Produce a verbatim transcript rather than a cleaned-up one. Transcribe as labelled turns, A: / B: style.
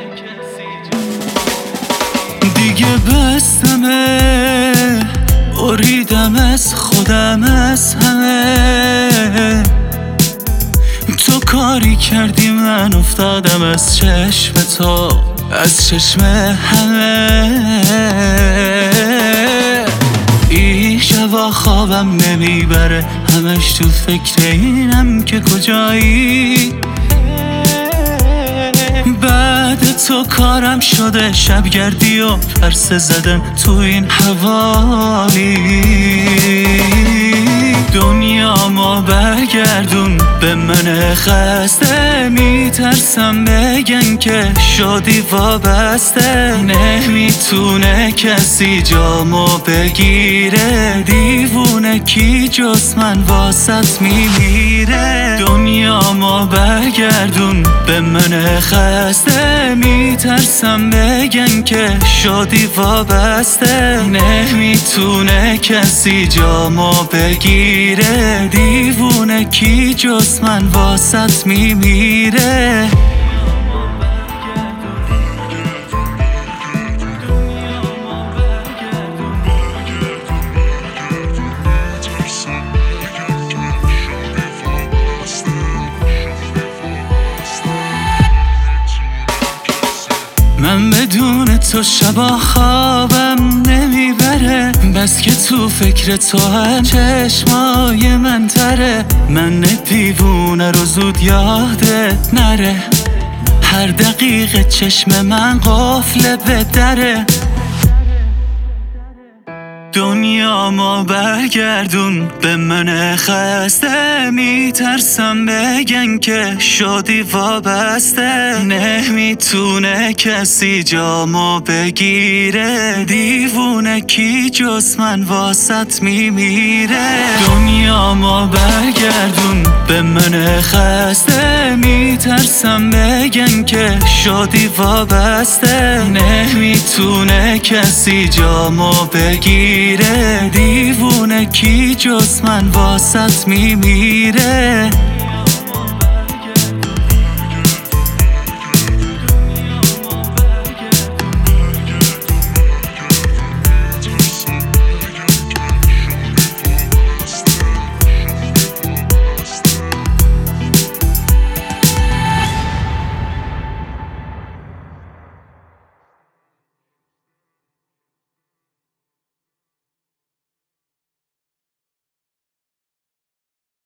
A: دیگه بستمه، بریدم از خودم از همه. تو کاری کردی من افتادم از چشم تو، از چشم همه. این شبا خوابم نمیبره، همش تو فکر اینم که کجایی. بعد تو کارم شده شبگردی و پرسه زدن تو این حوالی. دنیا ما برگردون به من خسته، میترسم بگن که شدی وابسته. نمیتونه کسی جامو بگیره، دیوونه کی جز من واسط میمیره. دنیا ما برگردون به من خسته، میترسم بگن که شدی وابسته. نمیتونه کسی جامو بگیره، دیوونه کی جز من واسط میمیره. من بدون تو شبا خوابم نمیبره، بس که تو فکر تو هم چشمای من تره. من دیوونه رو زود یادت نره، هر دقیقه چشم من قفل به دره. دنیا ما برگردون به من خسته، میترسم بگن که شدی وابسته. نمیتونه کسی جامو بگیره، دیوونه کی جز من واسط میمیره. دنیا ما برگردون به من خسته، میترسم بگن که شدی وابسته. نمیتونه کسی جامو بگیره، دیوونه کی جز من واسط میمیره.